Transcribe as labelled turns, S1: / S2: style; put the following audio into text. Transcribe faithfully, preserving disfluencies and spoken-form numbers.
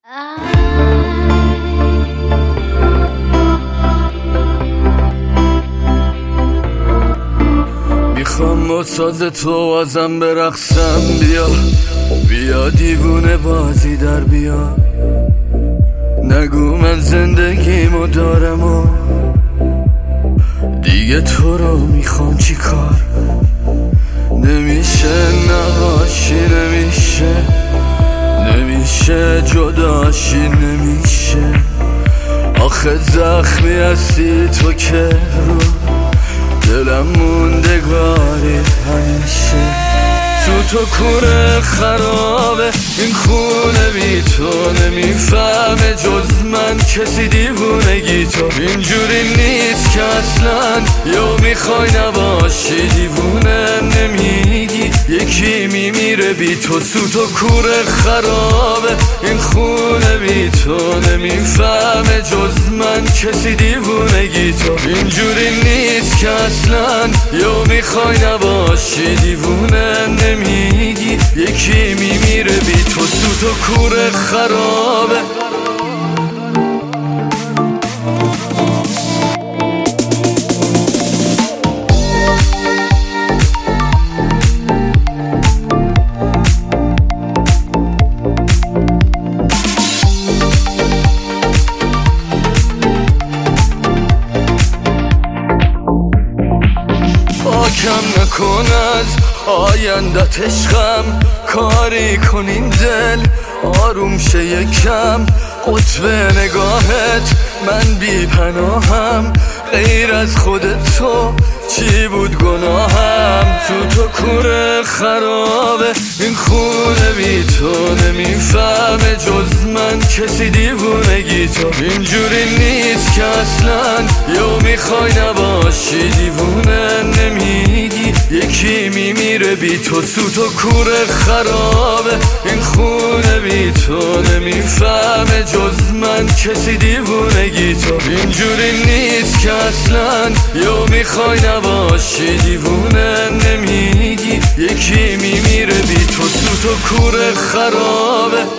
S1: میخوام با ساز تو ازم برقصم، بیا بیا دیوونه بازی در بیا. نگو من زندگیمو دارم و دیگه تو رو میخوام چی کار. نمیشه نباشی، نمیشه نمیشه جداشی، نمیشه. آخه زخمی هستی تو که رو دلم موندگاری همیشه. تو تو کوره خرابه این خونه بی تو، نمیفهمه جز من کسی دیوونگی تو. اینجوری نیست که اصلا یا میخوای نباشی دیوونه نمیگی، یکی میمیره بی تو. تو تو کوره خرابه این خونه بی تو، نمیفهمه جز من کسی دیوونگی تو. اینجوری نیست که اصلا یا میخوای نباشی دیوونه نمیگی، یکی میمیره بی تو. تو تو کوره خرابه. پاکم نکن از آیندت عشقم، کاری کن این دل آروم شه یکم. قطب نگاهت من بی پناهم، غیر از خودت تو چی بود گناهم. تو تو کوره خرابه این خونه بی تو، نمیفهمه جز من کسی دیوونگی تو. اینجوری نیست که اصلا یا میخوای نباشی دیوونه نمیگی، یکی میمیره بی تو. تو تو کوره خرابه این خونه بی تو، نمیفهمه جز من کسی دیوونگی تو. اینجوری نیست که اصلا یا میخوای نباشی دیوونه نمیگی، یکی میمیره بی تو. تو تو کوره خرابه.